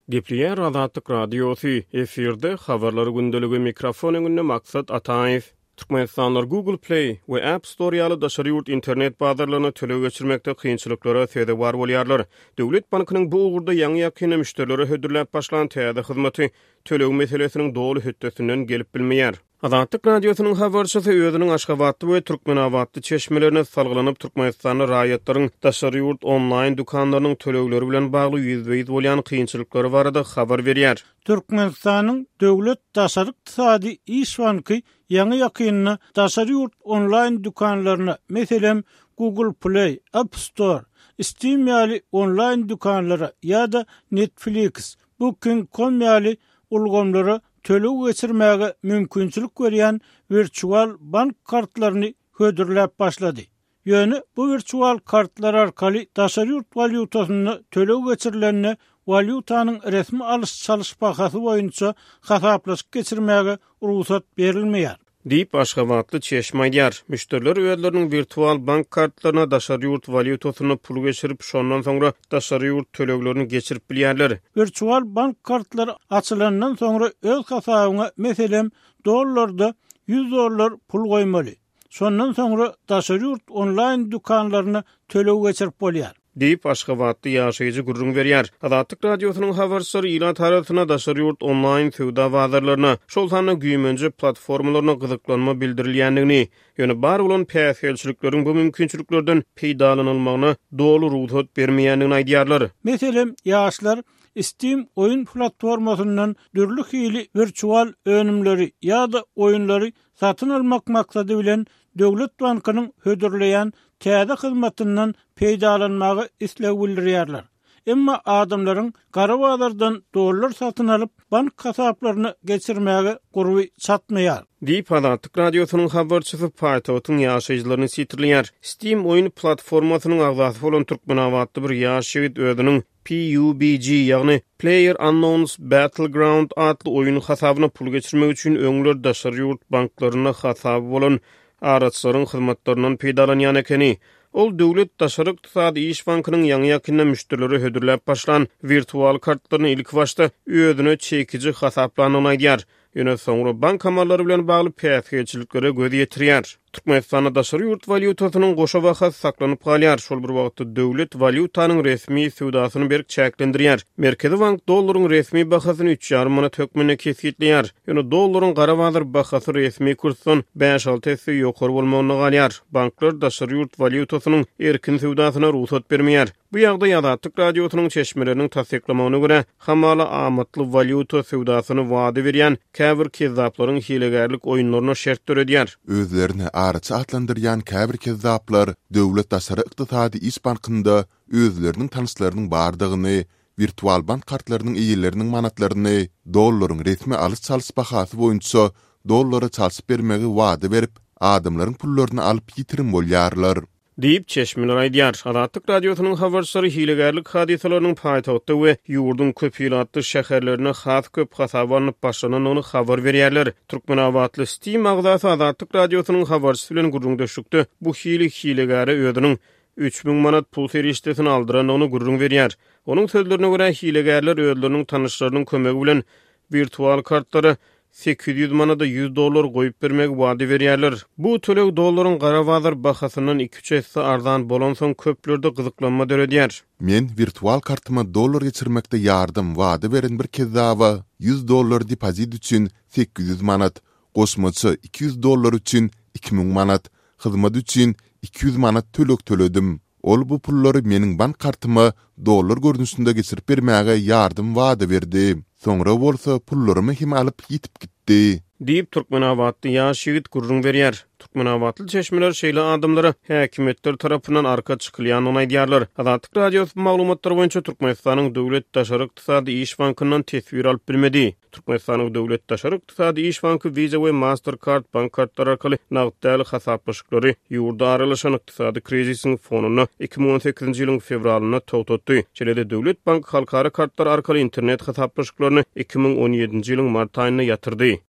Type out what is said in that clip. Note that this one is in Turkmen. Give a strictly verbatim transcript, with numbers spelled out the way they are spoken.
Gepliyer Azatlyk Radiosu efirde habarlary gündeligi mikrofon öňünde maksat Ataev. Türkmenistanlar Google Play we App Store ýaly daşary ýurt internet bazarlaryna töle geçirmekde kynçylyklara täze bar bolýarlar. Döwlet bankynyň bu ugurda ýangy ýakyny müşterilere hödürläp başlan täze hyzmaty tölew meselesiniň dogry höttesinden gelip bilmeýär. Azatlyk Radiosynyň habarçysy özüniň Aşgabatly we Türkmenabatly çeşmelerine salgylanyp Türkmenistanyň raýatlaryň daşary ýurt onlaýn dukanlarynyň tölewleri bilen bagly ýüzbeýiz bolýan kynçylyklary barada habar berýär. Türkmenistanyň döwlet daşary ykdysady iş banky ýangy ýakyny daşary ýurt onlaýn dukanlaryna, meselem Google Play, App Store, Steam ýaly onlaýn dukanlara ýa-da Netflix, Booking nokta com ýaly ulgamlara tölew geçirmäge mümkinçilik berýän virtual bank kartlaryny hödürläp başlady. Ýöne bu virtual kartlar arkaly daşary ýurt valyutasyny tölew geçirilenine valyutanyň resmi alış çalış bahasy boýunça hasaplaşyp geçirmäge ruhsat berilmeýär. Diýip Aşgabatly çeşme aýdýar. Müşteriler özleriniň virtual bank kartlaryna daşary ýurt valyutasyny pul geçirip şondan soňra daşary ýurt tölewlerini geçirip bilýärler. Virtual bank kartlary açylandan soňra öz hasabyna meselem dollarda yüz dollar pul goýmaly. Şondan soňra daşary ýurt onlaýn dukanlaryna tölew geçirip bolýar. Diýip Aşgabatly ýaşaýjy gurrun berýär. Azatlyk Radiosynyň habarçylary ýyla taratyna daşary ýurt onlaýn sowda bazarlaryna, şol sany güýmenji platformalaryna gyzyklanma bildirilýändigini, ýöne bar bolan päsgelçilikleriň bu mümkinçiliklerden peýdalanylmagyna dogry ruhsat bermeýändigini aýdýarlar. Meselem ýaşlar Steam oyun platformasyndan dürli hili virtual önümleri ýa-da oyunlary satyn almak maksady bilen döwlet bankynyň hödürleýän täze hyzmatyndan peýdalanmagy islew bildirýärler. Emma adamlaryň gara bazardan dollar satyn alyp bank hasaplaryny geçirmäge gurby çatmaýar. Diýip Azatlyk Radiosynyň habarçysy Paýtawtyň ýaşaýjylaryny sitirleýär. Steam oyun platformasynyň agzasy bolan Türkmenabatly bir ýaşagyd özüniň P U B G ýagny Player Unknown's Battleground adly oyun hasabyna pul geçirmek üçin öňler daşary ýurt banklaryna hasaby bolan araçlaryň hyzmatlaryndan peýdalanýan ekeni. Ol döwlet daşary ykdysady iş bankynyň ýangy ýakyny müşterileri hödürläp başlan virtual kartlaryny ilk başda özüne çekiji hasaplanyny aýdýar. Ýöne soňra bank amalları bilen bagly päsgelçiliklere göz ýetirýär. Türkmenistanda daşary ýurt valyutasynyň goşa wagt saklanyp galýar. Şol bir wagtda döwlet valyutanyň resmi sowdasyny berk çäklendirýär. Merkezi bank dollaryň resmi bahasyny üç ýarym manat hökmüne kesitleýär. Ýöne dollaryň gara bazar bahasy resmi kursdan beş alty esse ýokary bolmagyna galýar. Banklar daşary ýurt valyutasynyň erkin sowdasyna ruhsat bermeýär. Bu ýagda Azatlyk Radiosynyň çeşmeleriniň tasdiklamagyna görä, hamala amatly valyuta sowdasyny wady berýän käbir kezaplaryň hilegärlik oýunlaryna şert töredýär. Özlerini araçy atlandyrýan käbir kezaplar döwlet daşary ykdysady iş bankynda özleriniň tanışlarynyň bardygyny, virtual bank kartlarynyň eýeleriniň manatlaryny, dollaryň resmi alys çalys bahasy boýunça dollary çalyp bermegi wady berip, adamlaryň pullaryny alyp ýitirim bolýarlar. Diýip çeşmeler aýdýar. Azatlyk Radiosynyň habarçylary hilegärlik hadisalarynyň paýtawtda we ýurdun köp ýylatly şäherlerine has köp hasabanyp başlanan ony habar berýärler. Türkmenabatly Steam agzasy Azatlyk Radiosynyň habarçysy bilen gurrundaşykdy. Bu hili hilegäri özüniň üç bin manat pul serişdesini aldyran ony gurrun berýär. Onuň sözlerine görä hilegärler özleriniň tanışlarynyň kömegi bilen virtual kartlary sekiz yüz manada yüz dollar goýup bermek wady berýärler. Bu tölew dollaryň gara bazar bahasyndan iki üç esse arzan bolan soň köplerde gyzyklanma döredýär. Men virtual kartyma dollar geçirmekde ýardym wady beren bir kezaba yüz dollar depozit üçin sekiz yüz manat, goşmaçy iki yüz dollar üçin iki bin manat, hyzmat üçin iki yüz manat tölek töledim. Ol bu pullary meniň bank kartyma dollar görnüşinde geçirip bermäge ýardym wady berdi. Soňra bolsa pullarymı hem alyp ýitip gitdi. Diýip Türkmenabatly ýaşagyd gurrun berýär. Türkmenabatly çeşmeler şeýle adamlara häkimetler tarapyndan arka çykylýanyny aýdýarlar. Azatlyk Radiosynyň maglumatlary boýunça Türkmenistanyň döwlet daşary ykdysady iş bankynyň tesbir alyp bilmedi. Türkmenistanyň döwlet daşary ykdysady iş banky Visa we Mastercard bank kartlary arkaly nagdly hasaplaşyklary ýurda aralaşan ykdysady krizisiň fonuny iki bin on sekizinji ýylyň fevralyna toğtatdy. Çelede döwlet bank halkara kartlar arkaly internet hasaplaşyklaryny iki bin on ýedinji ýylyň mart aýyna ýatyrdy.